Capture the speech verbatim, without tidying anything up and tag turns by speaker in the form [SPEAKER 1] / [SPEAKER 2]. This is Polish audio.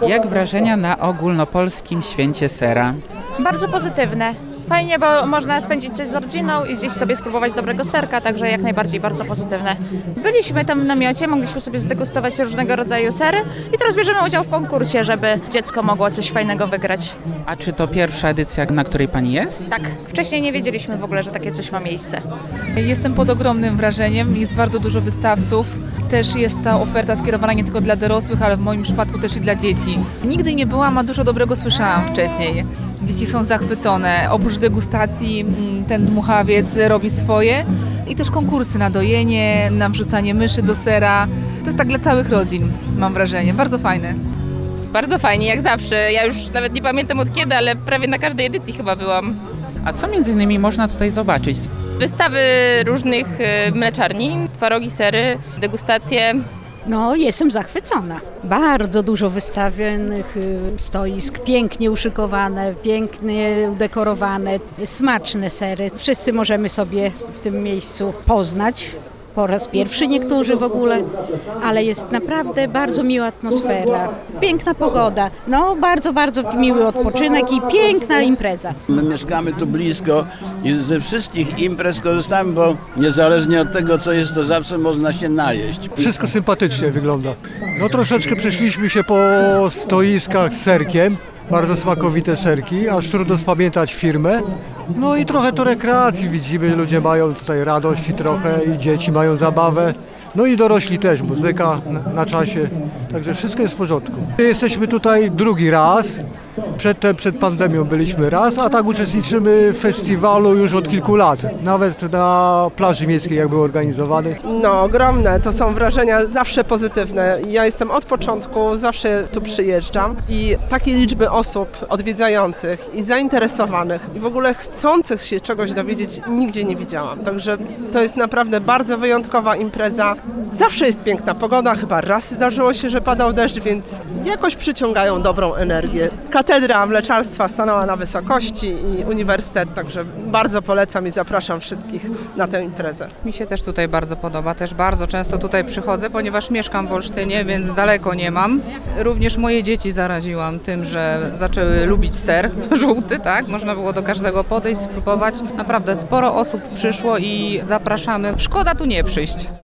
[SPEAKER 1] Jak wrażenia na ogólnopolskim święcie sera?
[SPEAKER 2] Bardzo pozytywne. Fajnie, bo można spędzić coś z rodziną i gdzieś sobie spróbować dobrego serka, także jak najbardziej bardzo pozytywne. Byliśmy tam w namiocie, mogliśmy sobie zdegustować różnego rodzaju sery i teraz bierzemy udział w konkursie, żeby dziecko mogło coś fajnego wygrać.
[SPEAKER 1] A czy to pierwsza edycja, na której pani jest?
[SPEAKER 2] Tak, wcześniej nie wiedzieliśmy w ogóle, że takie coś ma miejsce.
[SPEAKER 3] Jestem pod ogromnym wrażeniem, jest bardzo dużo wystawców. Też jest ta oferta skierowana nie tylko dla dorosłych, ale w moim przypadku też i dla dzieci. Nigdy nie byłam, a dużo dobrego słyszałam wcześniej. Dzieci są zachwycone. Oprócz degustacji ten dmuchawiec robi swoje i też konkursy na dojenie, na wrzucanie myszy do sera. To jest tak dla całych rodzin, mam wrażenie. Bardzo fajne.
[SPEAKER 4] Bardzo fajnie, jak zawsze. Ja już nawet nie pamiętam od kiedy, ale prawie na każdej edycji chyba byłam.
[SPEAKER 1] A co między innymi można tutaj zobaczyć?
[SPEAKER 4] Wystawy różnych mleczarni, twarogi, sery, degustacje.
[SPEAKER 5] No, jestem zachwycona. Bardzo dużo wystawionych stoisk, pięknie uszykowane, pięknie udekorowane, smaczne sery. Wszyscy możemy sobie w tym miejscu poznać. Po raz pierwszy niektórzy w ogóle, ale jest naprawdę bardzo miła atmosfera, piękna pogoda, no bardzo, bardzo miły odpoczynek i piękna impreza.
[SPEAKER 6] My mieszkamy tu blisko i ze wszystkich imprez korzystamy, bo niezależnie od tego, co jest, to zawsze można się najeść.
[SPEAKER 7] Wszystko sympatycznie wygląda. No troszeczkę przeszliśmy się po stoiskach z serkiem, bardzo smakowite serki, aż trudno spamiętać firmę. No i trochę to rekreacji widzimy, ludzie mają tutaj radości trochę i dzieci mają zabawę. No i dorośli też, muzyka na, na czasie, także wszystko jest w porządku. Jesteśmy tutaj drugi raz, przedtem przed pandemią byliśmy raz, a tak uczestniczymy w festiwalu już od kilku lat, nawet na plaży miejskiej jak był organizowany.
[SPEAKER 8] No ogromne, to są wrażenia zawsze pozytywne. Ja jestem od początku, zawsze tu przyjeżdżam i takiej liczby osób odwiedzających i zainteresowanych i w ogóle chcących się czegoś dowiedzieć nigdzie nie widziałam, także to jest naprawdę bardzo wyjątkowa impreza. Zawsze jest piękna pogoda, chyba raz zdarzyło się, że padał deszcz, więc jakoś przyciągają dobrą energię. Katedra mleczarstwa stanęła na wysokości i uniwersytet, także bardzo polecam i zapraszam wszystkich na tę imprezę.
[SPEAKER 9] Mi się też tutaj bardzo podoba, też bardzo często tutaj przychodzę, ponieważ mieszkam w Olsztynie, więc daleko nie mam. Również moje dzieci zaraziłam tym, że zaczęły lubić ser żółty, tak? Można było do każdego podejść, spróbować. Naprawdę sporo osób przyszło i zapraszamy. Szkoda tu nie przyjść.